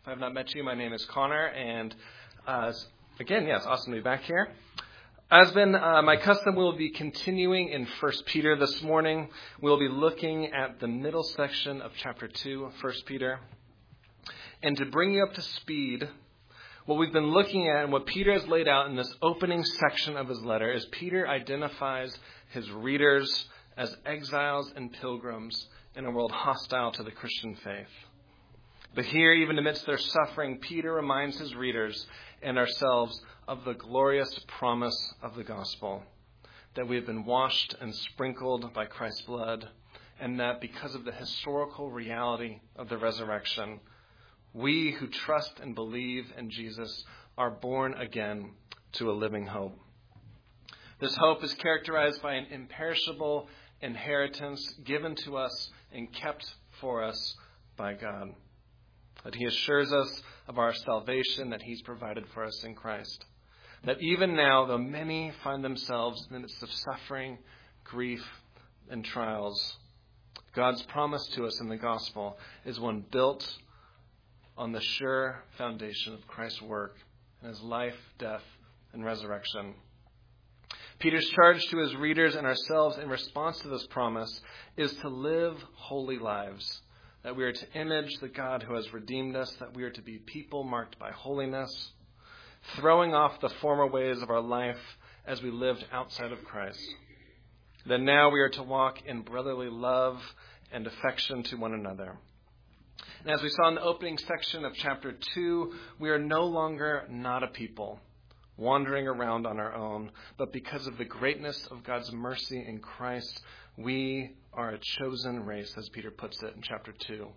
If I have not met you, my name is Connor, and again, yes, awesome to be back here. As been my custom, we'll be continuing in 1 Peter this morning. We'll be looking at the middle section of chapter 2 of 1 Peter. And to bring you up to speed, what we've been looking at and what Peter has laid out in this opening section of his letter is Peter identifies his readers as exiles and pilgrims in a world hostile to the Christian faith. But here, even amidst their suffering, Peter reminds his readers and ourselves of the glorious promise of the gospel, that we have been washed and sprinkled by Christ's blood, and that because of the historical reality of the resurrection, we who trust and believe in Jesus are born again to a living hope. This hope is characterized by an imperishable inheritance given to us and kept for us by God. That he assures us of our salvation that he's provided for us in Christ. That even now, though many find themselves in the midst of suffering, grief, and trials, God's promise to us in the gospel is one built on the sure foundation of Christ's work and his life, death, and resurrection. Peter's charge to his readers and ourselves in response to this promise is to live holy lives, that we are to image the God who has redeemed us, that we are to be people marked by holiness, throwing off the former ways of our life as we lived outside of Christ. That now we are to walk in brotherly love and affection to one another. And as we saw in the opening section of chapter 2, we are no longer not a people wandering around on our own, but because of the greatness of God's mercy in Christ, we are a chosen race, as Peter puts it in chapter 2.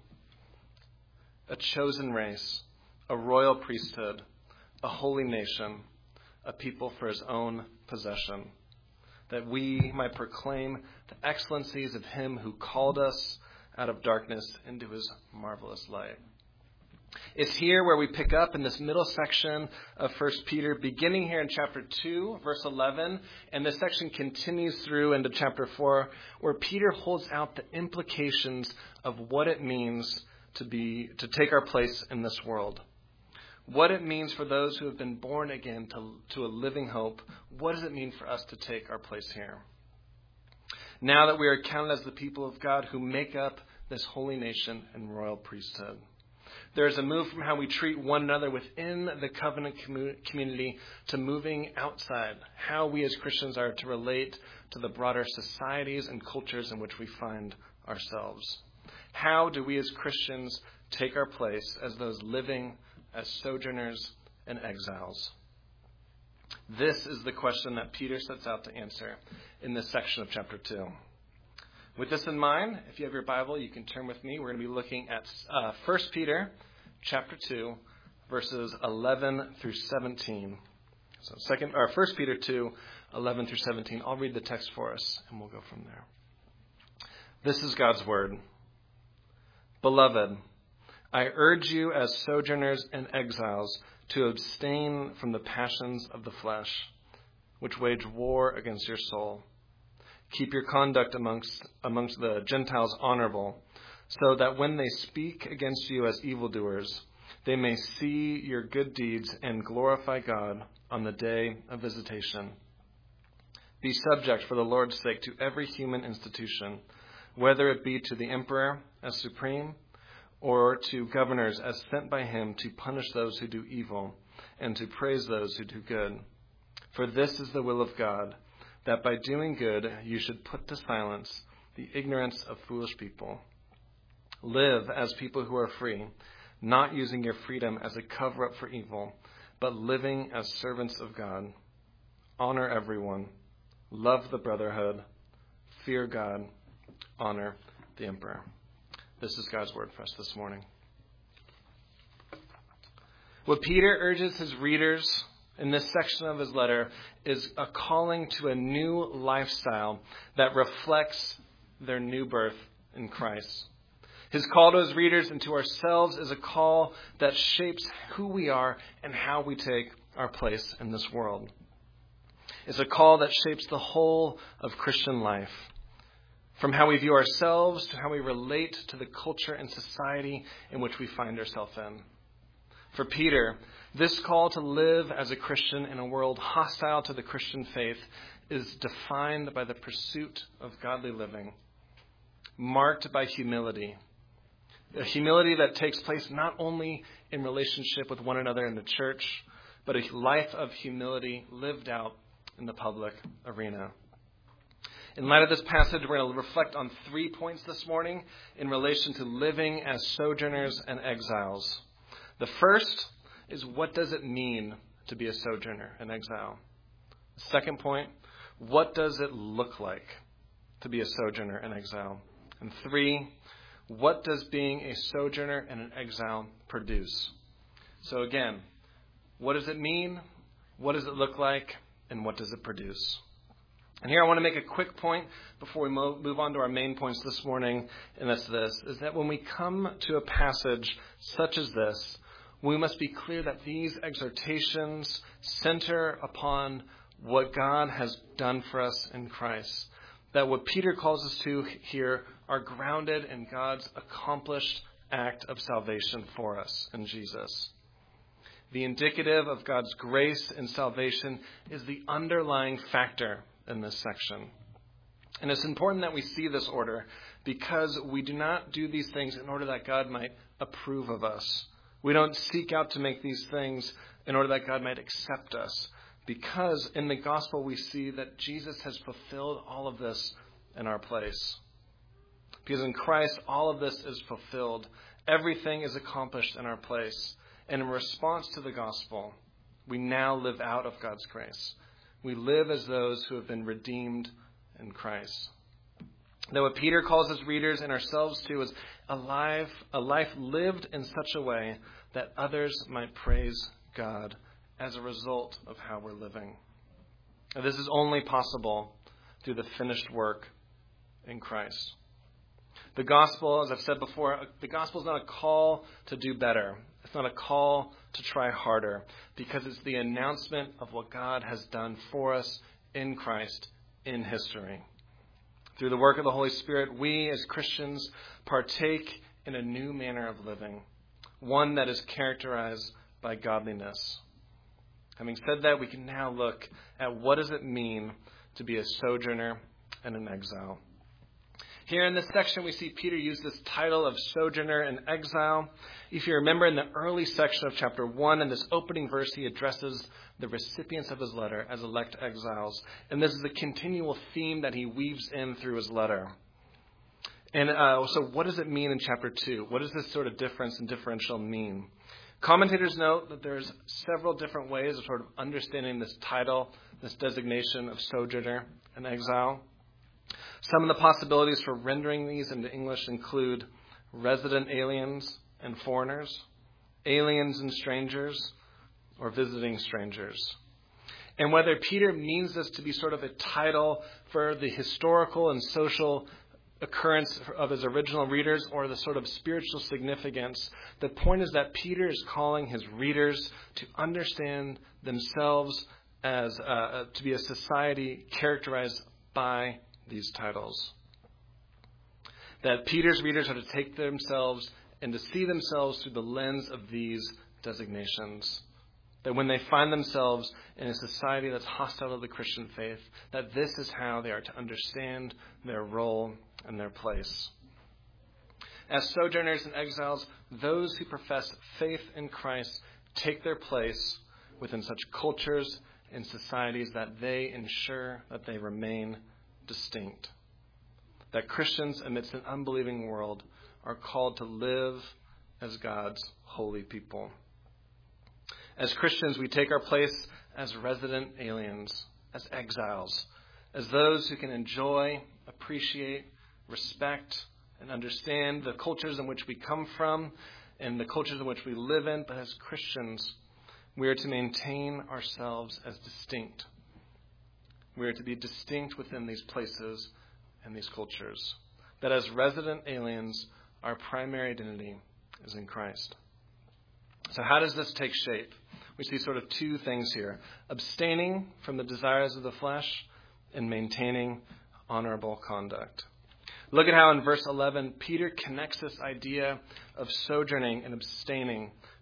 A chosen race, a royal priesthood, a holy nation, a people for his own possession, that we might proclaim the excellencies of him who called us out of darkness into his marvelous light. It's here where we pick up in this middle section of 1 Peter, beginning here in chapter 2, verse 11, and this section continues through into chapter 4, where Peter holds out the implications of what it means to take our place in this world. What it means for those who have been born again to a living hope. What does it mean for us to take our place here? Now that we are counted as the people of God who make up this holy nation and royal priesthood. There is a move from how we treat one another within the covenant community to moving outside, how we as Christians are to relate to the broader societies and cultures in which we find ourselves. How do we as Christians take our place as those living as sojourners and exiles? This is the question that Peter sets out to answer in this section of chapter 2. With this in mind, if you have your Bible, you can turn with me. We're going to be looking at 1 Peter chapter 2, verses 11 through 17. So 1 Peter 2, 11 through 17. I'll read the text for us, and we'll go from there. This is God's word. Beloved, I urge you as sojourners and exiles to abstain from the passions of the flesh, which wage war against your soul. Keep your conduct amongst the Gentiles honorable, so that when they speak against you as evildoers, they may see your good deeds and glorify God on the day of visitation. Be subject for the Lord's sake to every human institution, whether it be to the emperor as supreme, or to governors as sent by him to punish those who do evil and to praise those who do good. For this is the will of God, that by doing good you should put to silence the ignorance of foolish people. Live as people who are free, not using your freedom as a cover-up for evil, but living as servants of God. Honor everyone. Love the brotherhood. Fear God. Honor the emperor. This is God's word for us this morning. What Peter urges his readers in this section of his letter is a calling to a new lifestyle that reflects their new birth in Christ. His call to his readers and to ourselves is a call that shapes who we are and how we take our place in this world. It's a call that shapes the whole of Christian life, from how we view ourselves to how we relate to the culture and society in which we find ourselves in. For Peter, this call to live as a Christian in a world hostile to the Christian faith is defined by the pursuit of godly living, marked by humility. A humility that takes place not only in relationship with one another in the church, but a life of humility lived out in the public arena. In light of this passage, we're going to reflect on 3 points this morning in relation to living as sojourners and exiles. The first is, what does it mean to be a sojourner and exile? The second point, what does it look like to be a sojourner and exile? And 3, what does being a sojourner and an exile produce? So again, what does it mean? What does it look like? And what does it produce? And here I want to make a quick point before we move on to our main points this morning, and that's this, is that when we come to a passage such as this, we must be clear that these exhortations center upon what God has done for us in Christ. That what Peter calls us to here are grounded in God's accomplished act of salvation for us in Jesus. The indicative of God's grace and salvation is the underlying factor in this section. And it's important that we see this order because we do not do these things in order that God might approve of us. We don't seek out to make these things in order that God might accept us, because in the gospel we see that Jesus has fulfilled all of this in our place. Because in Christ all of this is fulfilled. Everything is accomplished in our place. And in response to the gospel, we now live out of God's grace. We live as those who have been redeemed in Christ. Now, what Peter calls his readers and ourselves to is a life lived in such a way that others might praise God as a result of how we're living. And this is only possible through the finished work in Christ. The gospel, as I've said before, the gospel is not a call to do better. It's not a call to try harder, because it's the announcement of what God has done for us in Christ in history. Through the work of the Holy Spirit, we as Christians partake in a new manner of living, one that is characterized by godliness. Having said that, we can now look at what does it mean to be a sojourner and an exile. Here in this section, we see Peter use this title of sojourner and exile. If you remember, in the early section of chapter 1, in this opening verse, he addresses the recipients of his letter as elect exiles. And this is a continual theme that he weaves in through his letter. And so what does it mean in chapter 2? What does this sort of difference and differential mean? Commentators note that there's several different ways of sort of understanding this title, this designation of sojourner and exile. Some of the possibilities for rendering these into English include resident aliens and foreigners, aliens and strangers, or visiting strangers. And whether Peter means this to be sort of a title for the historical and social occurrence of his original readers or the sort of spiritual significance, the point is that Peter is calling his readers to understand themselves as to be a society characterized by these titles. That Peter's readers are to take themselves and to see themselves through the lens of these designations. That when they find themselves in a society that's hostile to the Christian faith, that this is how they are to understand their role and their place. As sojourners and exiles, those who profess faith in Christ take their place within such cultures and societies that they ensure that they remain distinct. That Christians amidst an unbelieving world are called to live as God's holy people. As Christians, we take our place as resident aliens, as exiles, as those who can enjoy, appreciate, respect, and understand the cultures in which we come from and the cultures in which we live in. But as Christians, we are to maintain ourselves as distinct. We are to be distinct within these places and these cultures. That as resident aliens, our primary identity is in Christ. So how does this take shape? We see sort of two things here: abstaining from the desires of the flesh and maintaining honorable conduct. Look at how in verse 11, Peter connects this idea of sojourning and abstaining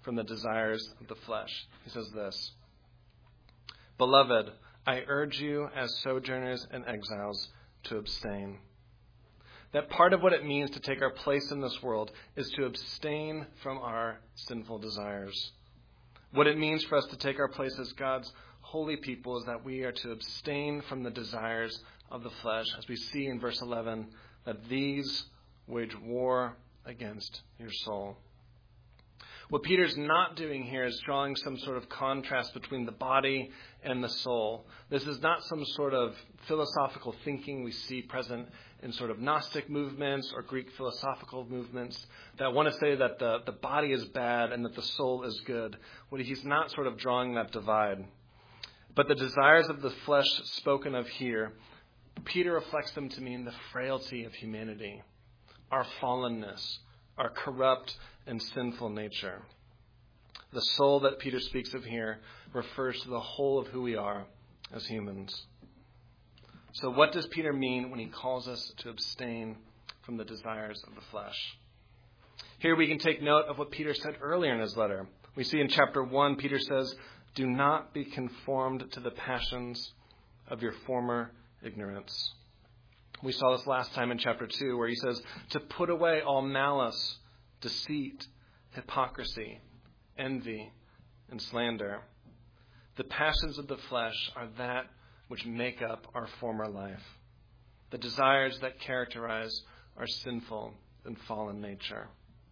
from the desires of the flesh. He says this, "Beloved, I urge you as sojourners and exiles to abstain." That part of what it means to take our place in this world is to abstain from our sinful desires. What it means for us to take our place as God's holy people is that we are to abstain from the desires of the flesh, as we see in verse 11, that these wage war against your soul. What Peter's not doing here is drawing some sort of contrast between the body and the soul. This is not some sort of philosophical thinking we see present in sort of Gnostic movements or Greek philosophical movements that want to say that the body is bad and that the soul is good. He's not sort of drawing that divide. But the desires of the flesh spoken of here, Peter reflects them to mean the frailty of humanity, our fallenness, our corrupt and sinful nature. The soul that Peter speaks of here refers to the whole of who we are as humans. So what does Peter mean when he calls us to abstain from the desires of the flesh? Here we can take note of what Peter said earlier in his letter. We see in chapter 1, Peter says, "Do not be conformed to the passions of your former ignorance." We saw this last time in chapter 2, where he says to put away all malice, deceit, hypocrisy, envy, and slander. The passions of the flesh are that which make up our former life, the desires that characterize our sinful and fallen nature.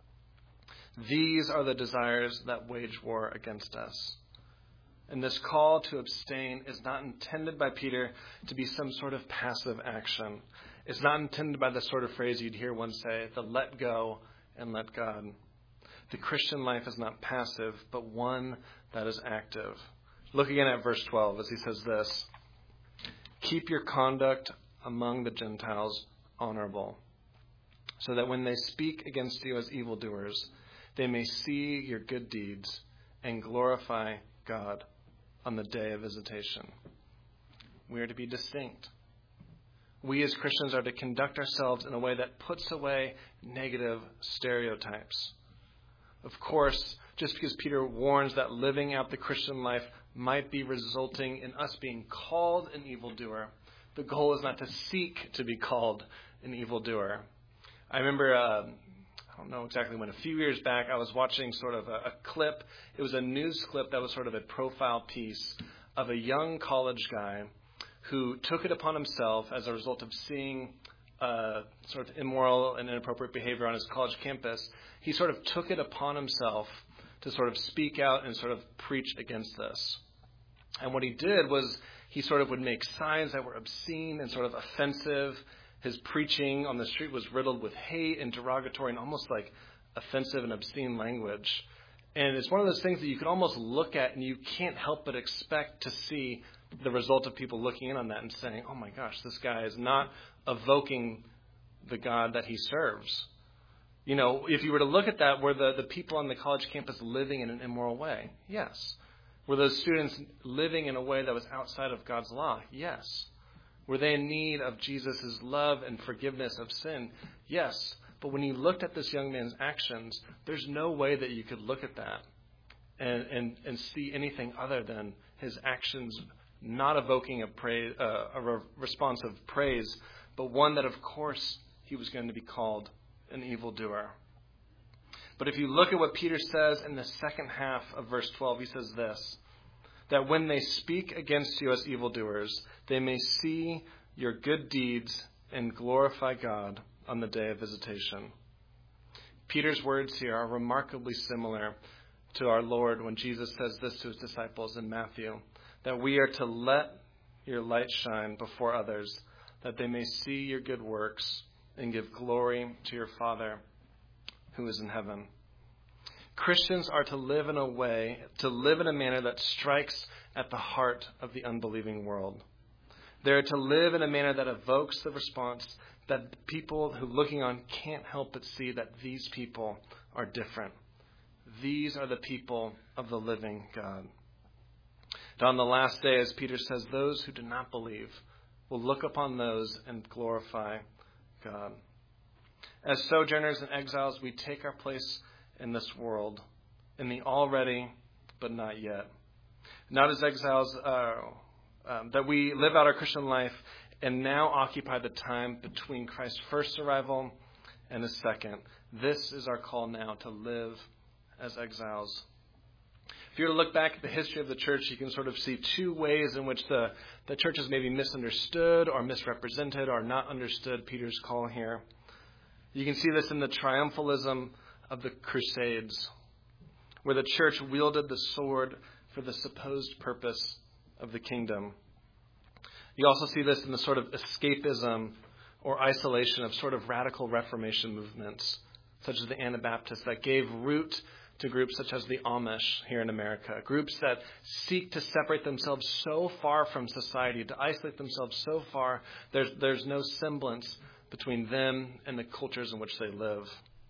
These are the desires that wage war against us. And this call to abstain is not intended by Peter to be some sort of passive action. It's not intended by the sort of phrase you'd hear one say, the let go and let God. The Christian life is not passive, but one that is active. Look again at verse 12 as he says this, "Keep your conduct among the Gentiles honorable, so that when they speak against you as evildoers, they may see your good deeds and glorify God on the day of visitation." We are to be distinct. We as Christians are to conduct ourselves in a way that puts away negative stereotypes. Of course, just because Peter warns that living out the Christian life might be resulting in us being called an evildoer, the goal is not to seek to be called an evildoer. I remember, I don't know exactly when, a few years back, I was watching sort of a clip. It was a news clip that was sort of a profile piece of a young college guy who took it upon himself as a result of seeing sort of immoral and inappropriate behavior on his college campus. He sort of took it upon himself to sort of speak out and sort of preach against this. And what he did was he sort of would make signs that were obscene and sort of offensive. His preaching on the street was riddled with hate and derogatory and almost like offensive and obscene language. And it's one of those things that you can almost look at and you can't help but expect to see the result of people looking in on that and saying, oh my gosh, this guy is not evoking the God that he serves. You know, if you were to look at that, were the people on the college campus living in an immoral way? Yes. Were those students living in a way that was outside of God's law? Yes. Were they in need of Jesus' love and forgiveness of sin? Yes. But when you looked at this young man's actions, there's no way that you could look at that and see anything other than his actions not evoking a response of praise, but one that, of course, he was going to be called an evildoer. But if you look at what Peter says in the second half of verse 12, he says this, that when they speak against you as evildoers, they may see your good deeds and glorify God on the day of visitation. Peter's words here are remarkably similar to our Lord when Jesus says this to his disciples in Matthew, that we are to let your light shine before others, that they may see your good works and give glory to your Father who is in heaven. Christians are to live in a manner that strikes at the heart of the unbelieving world. They are to live in a manner that evokes the response that people who looking on can't help but see that these people are different. These are the people of the living God. And on the last day, as Peter says, those who do not believe will look upon those and glorify God. As sojourners and exiles, we take our place in this world, in the already but not yet. Not as exiles, that we live out our Christian life and now occupy the time between Christ's first arrival and his second. This is our call now, to live as exiles. If you were to look back at the history of the church, you can sort of see two ways in which the church has maybe misunderstood or misrepresented or not understood Peter's call here. You can see this in the triumphalism of the Crusades, where the church wielded the sword for the supposed purpose of the kingdom. You also see this in the sort of escapism or isolation of sort of radical Reformation movements, such as the Anabaptists, that gave root to groups such as the Amish here in America, groups that seek to separate themselves so far from society, to isolate themselves so far, there's no semblance between them and the cultures in which they live.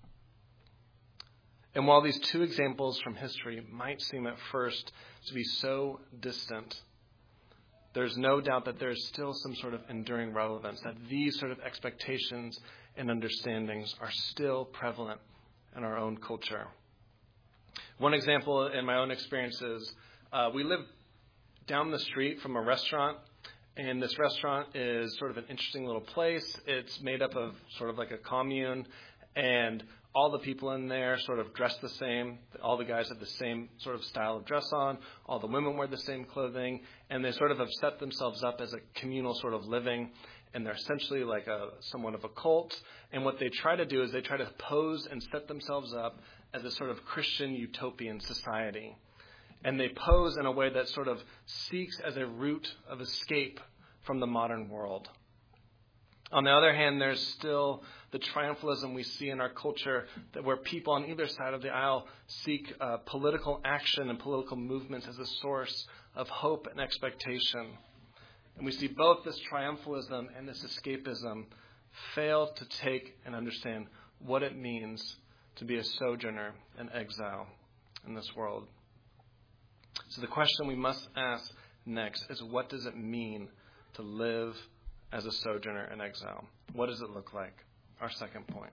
And while these two examples from history might seem at first to be so distant, there's no doubt that there's still some sort of enduring relevance, that these sort of expectations and understandings are still prevalent in our own culture. One example in my own experience is we live down the street from a restaurant, and this restaurant is sort of an interesting little place. It's made up of sort of like a commune, and all the people in there sort of dress the same. All the guys have the same sort of style of dress on. All the women wear the same clothing, and they sort of have set themselves up as a communal sort of living, and they're essentially like somewhat of a cult. And what they try to do is they try to pose and set themselves up as a sort of Christian utopian society. And they pose in a way that sort of seeks as a route of escape from the modern world. On the other hand, there's still the triumphalism we see in our culture, that where people on either side of the aisle seek political action and political movements as a source of hope and expectation. And we see both this triumphalism and this escapism fail to take and understand what it means to be a sojourner and exile in this world. So the question we must ask next is, what does it mean to live as a sojourner and exile? What does it look like? Our second point.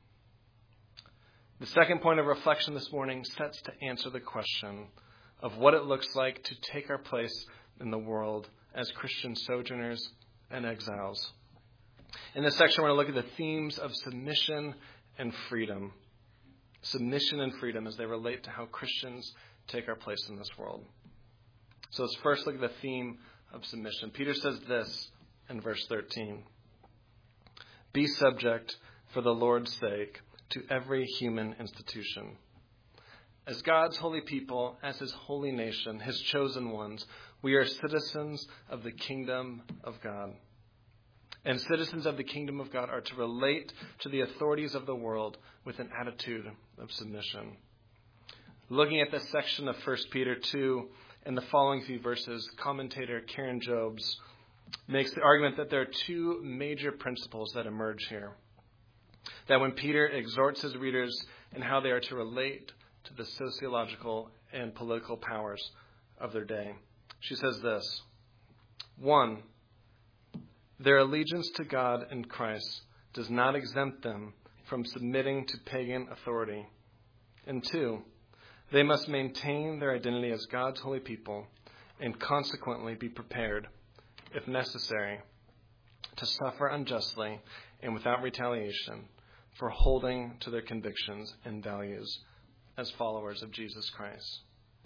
The second point of reflection this morning sets to answer the question of what it looks like to take our place in the world as Christian sojourners and exiles. In this section, we're going to look at the themes of submission and freedom. Submission and freedom as they relate to how Christians take our place in this world. So let's first look at the theme of submission. Peter says this in verse 13. Be subject for the Lord's sake to every human institution. As God's holy people, as his holy nation, his chosen ones, we are citizens of the kingdom of God. And citizens of the kingdom of God are to relate to the authorities of the world with an attitude of submission. Looking at this section of 1 Peter 2 and the following few verses, commentator Karen Jobes makes the argument that there are two major principles that emerge here. That when Peter exhorts his readers in how they are to relate to the sociological and political powers of their day, she says this. 1, their allegiance to God and Christ does not exempt them from submitting to pagan authority. And 2, they must maintain their identity as God's holy people and consequently be prepared, if necessary, to suffer unjustly and without retaliation for holding to their convictions and values as followers of Jesus Christ.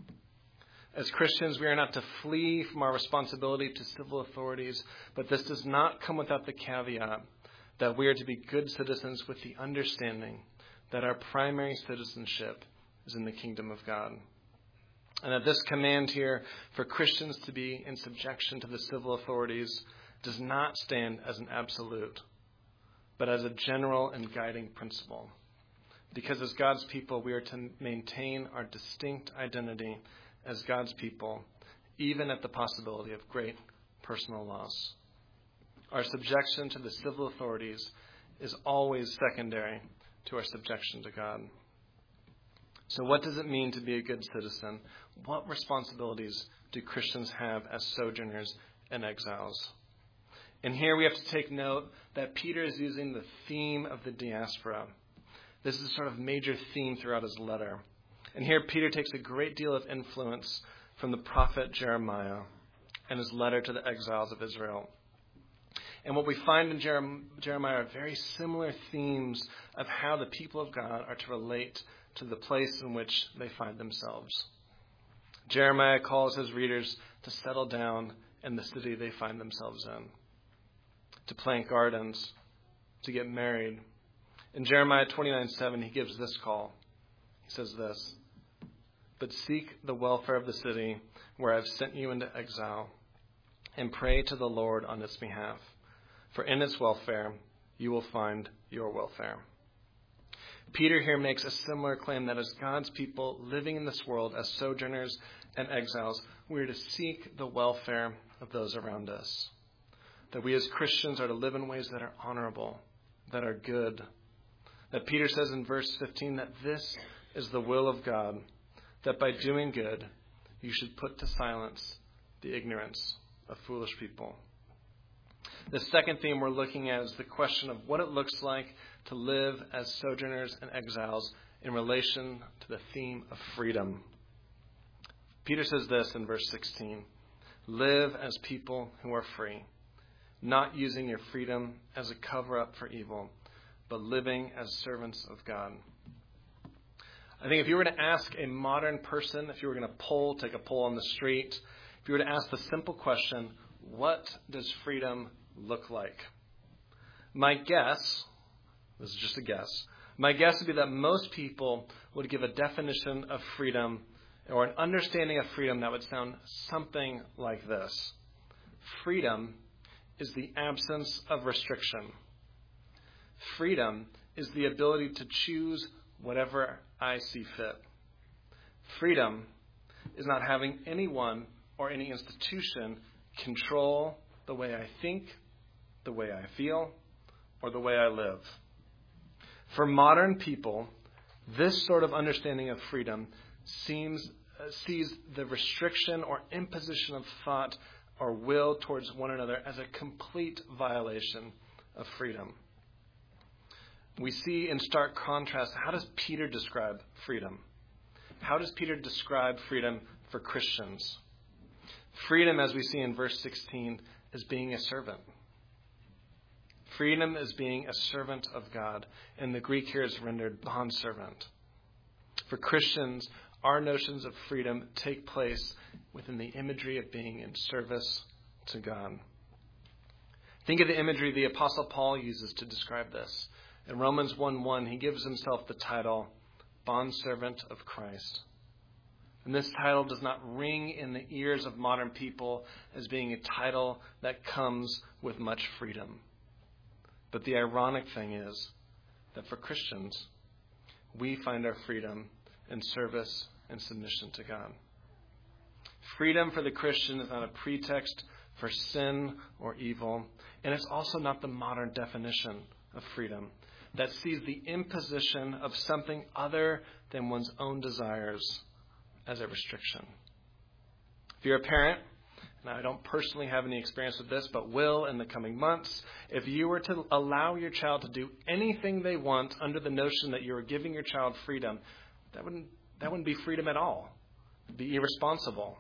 As Christians, we are not to flee from our responsibility to civil authorities, but this does not come without the caveat that we are to be good citizens with the understanding that our primary citizenship is in the kingdom of God. And that this command here for Christians to be in subjection to the civil authorities does not stand as an absolute, but as a general and guiding principle. Because as God's people, we are to maintain our distinct identity as God's people, even at the possibility of great personal loss. Our subjection to the civil authorities is always secondary to our subjection to God. So what does it mean to be a good citizen? What responsibilities do Christians have as sojourners and exiles? And here we have to take note that Peter is using the theme of the diaspora. This is a sort of major theme throughout his letter. And here Peter takes a great deal of influence from the prophet Jeremiah and his letter to the exiles of Israel. And what we find in Jeremiah are very similar themes of how the people of God are to relate to the place in which they find themselves. Jeremiah calls his readers to settle down in the city they find themselves in, to plant gardens, to get married. In Jeremiah 29:7, he gives this call. He says this, "But seek the welfare of the city where I've sent you into exile, and pray to the Lord on its behalf. For in its welfare, you will find your welfare." Peter here makes a similar claim that as God's people living in this world as sojourners and exiles, we are to seek the welfare of those around us. That we as Christians are to live in ways that are honorable, that are good. That Peter says in verse 15 that this is the will of God, that by doing good, you should put to silence the ignorance of foolish people. The second theme we're looking at is the question of what it looks like to live as sojourners and exiles in relation to the theme of freedom. Peter says this in verse 16, "Live as people who are free, not using your freedom as a cover-up for evil, but living as servants of God." I think if you were to ask a modern person, if you were going to take a poll on the street, if you were to ask the simple question, what does freedom look like? My guess, this is just a guess, my guess would be that most people would give a definition of freedom or an understanding of freedom that would sound something like this. Freedom is the absence of restriction. Freedom is the ability to choose whatever I see fit. Freedom is not having anyone or any institution control the way I think, the way I feel, or the way I live. For modern people, this sort of understanding of freedom sees the restriction or imposition of thought or will towards one another as a complete violation of freedom. We see in stark contrast, how does Peter describe freedom? How does Peter describe freedom for Christians? Freedom, as we see in verse 16, is being a servant. Freedom is being a servant of God, and the Greek here is rendered bondservant. For Christians, our notions of freedom take place within the imagery of being in service to God. Think of the imagery the Apostle Paul uses to describe this. In Romans 1:1, he gives himself the title, Bondservant of Christ. And this title does not ring in the ears of modern people as being a title that comes with much freedom. But the ironic thing is that for Christians, we find our freedom in service and submission to God. Freedom for the Christian is not a pretext for sin or evil, and it's also not the modern definition of freedom that sees the imposition of something other than one's own desires as a restriction. If you're a parent, and I don't personally have any experience with this, but will in the coming months, if you were to allow your child to do anything they want under the notion that you are giving your child freedom, that wouldn't be freedom at all. It would be irresponsible.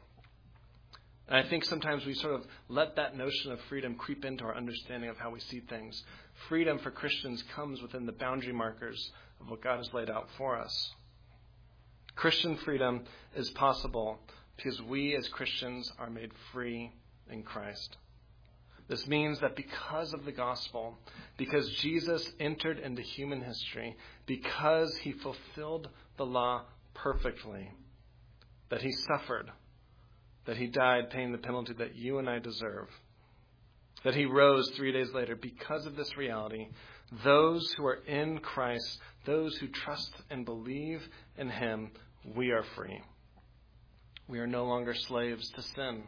And I think sometimes we sort of let that notion of freedom creep into our understanding of how we see things. Freedom for Christians comes within the boundary markers of what God has laid out for us. Christian freedom is possible because we as Christians are made free in Christ. This means that because of the gospel, because Jesus entered into human history, because he fulfilled the law perfectly, that he suffered, that he died paying the penalty that you and I deserve, that he rose 3 days later. Because of this reality, those who are in Christ, those who trust and believe in him, we are free. We are no longer slaves to sin.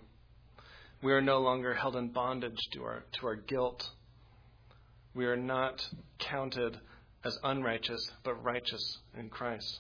We are no longer held in bondage to our guilt. We are not counted as unrighteous, but righteous in Christ.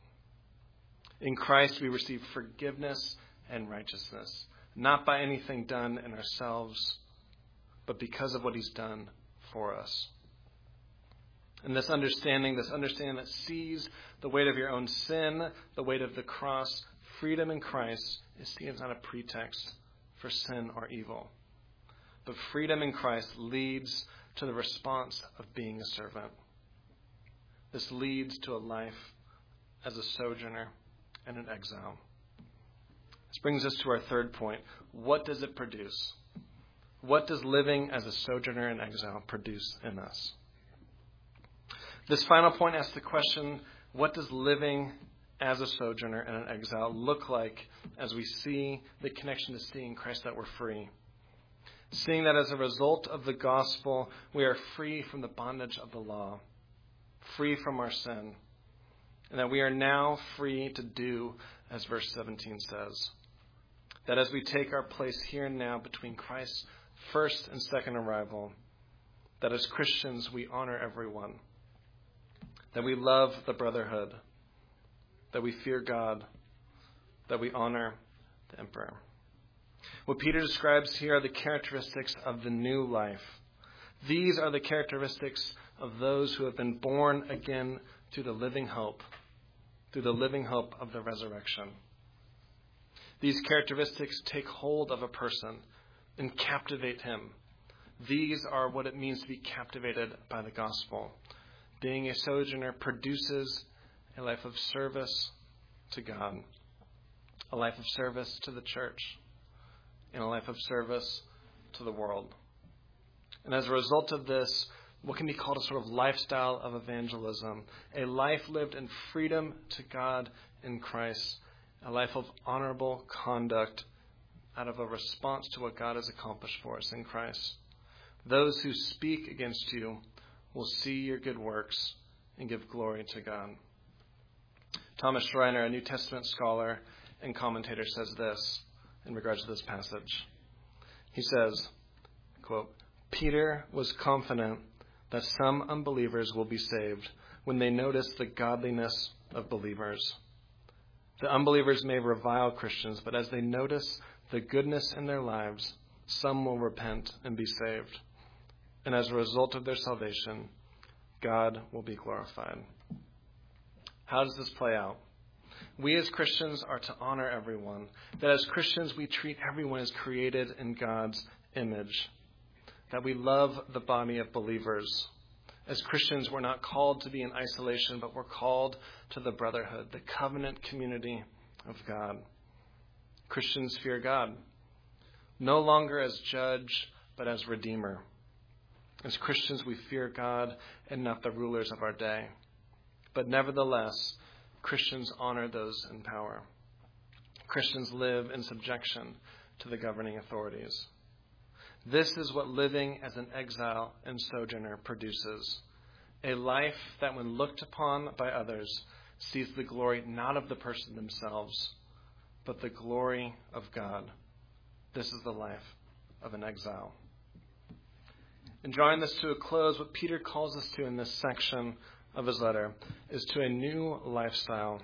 In Christ, we receive forgiveness and righteousness, not by anything done in ourselves, but because of what he's done for us. And this understanding that sees the weight of your own sin, the weight of the cross, freedom in Christ is seen as not a pretext for sin or evil. But freedom in Christ leads to the response of being a servant. This leads to a life as a sojourner and an exile. This brings us to our third point. What does it produce? What does living as a sojourner and exile produce in us? This final point asks the question, what does living as a sojourner and an exile look like as we see the connection to seeing Christ that we're free? Seeing that as a result of the gospel, we are free from the bondage of the law, free from our sin, and that we are now free to do as verse 17 says. That as we take our place here and now between Christ's first and second arrival, that as Christians we honor everyone, that we love the brotherhood, that we fear God, that we honor the emperor. What Peter describes here are the characteristics of the new life. These are the characteristics of those who have been born again through the living hope of the resurrection. These characteristics take hold of a person and captivate him. These are what it means to be captivated by the gospel. Being a sojourner produces a life of service to God, a life of service to the church, and a life of service to the world. And as a result of this, what can be called a sort of lifestyle of evangelism, a life lived in freedom to God in Christ, a life of honorable conduct out of a response to what God has accomplished for us in Christ. Those who speak against you will see your good works and give glory to God. Thomas Schreiner, a New Testament scholar and commentator, says this in regards to this passage. He says, quote, Peter was confident that some unbelievers will be saved when they notice the godliness of believers. The unbelievers may revile Christians, but as they notice the goodness in their lives, some will repent and be saved. And as a result of their salvation, God will be glorified. How does this play out? We as Christians are to honor everyone. That as Christians, we treat everyone as created in God's image. That we love the body of believers. As Christians, we're not called to be in isolation, but we're called to the brotherhood, the covenant community of God. Christians fear God, no longer as judge, but as redeemer. As Christians, we fear God and not the rulers of our day. But nevertheless, Christians honor those in power. Christians live in subjection to the governing authorities. This is what living as an exile and sojourner produces. A life that when looked upon by others sees the glory not of the person themselves, but the glory of God. This is the life of an exile. In drawing this to a close, what Peter calls us to in this section of his letter is to a new lifestyle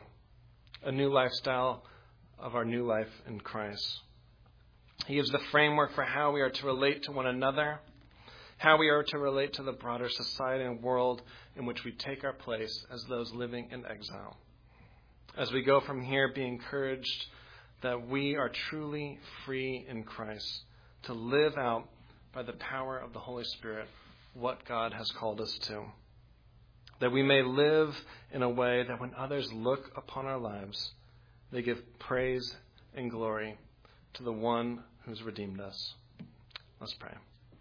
of our new life in Christ. He gives the framework for how we are to relate to one another, how we are to relate to the broader society and world in which we take our place as those living in exile. As we go from here, be encouraged that we are truly free in Christ to live out by the power of the Holy Spirit what God has called us to. That we may live in a way that when others look upon our lives, they give praise and glory to the one who's redeemed us. Let's pray.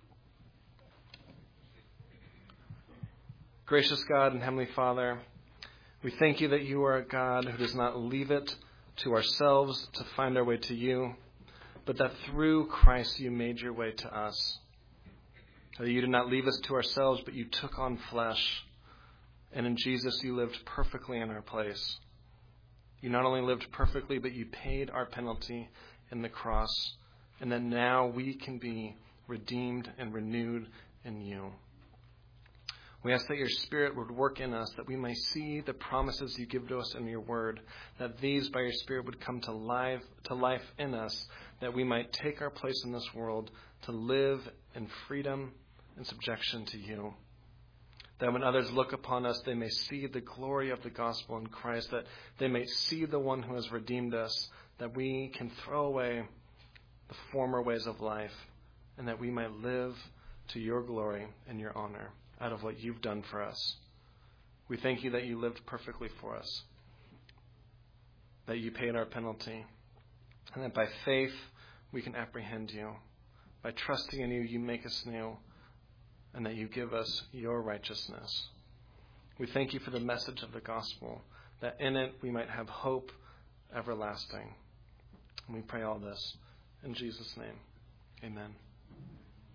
Gracious God and Heavenly Father, we thank you that you are a God who does not leave it to ourselves to find our way to you, but that through Christ you made your way to us. That you did not leave us to ourselves, but you took on flesh. And in Jesus you lived perfectly in our place. You not only lived perfectly, but you paid our penalty in the cross. And that now we can be redeemed and renewed in you. We ask that your Spirit would work in us, that we may see the promises you give to us in your word, that these by your Spirit would come to life in us, that we might take our place in this world to live in freedom and subjection to you. that when others look upon us, they may see the glory of the gospel in Christ, that they may see the one who has redeemed us, that we can throw away the former ways of life, and that we might live to your glory and your honor out of what you've done for us. We thank you that you lived perfectly for us, that you paid our penalty, and that by faith we can apprehend you. By trusting in you, you make us new, and that you give us your righteousness. We thank you for the message of the gospel, that in it we might have hope everlasting. And we pray all this in Jesus' name. Amen.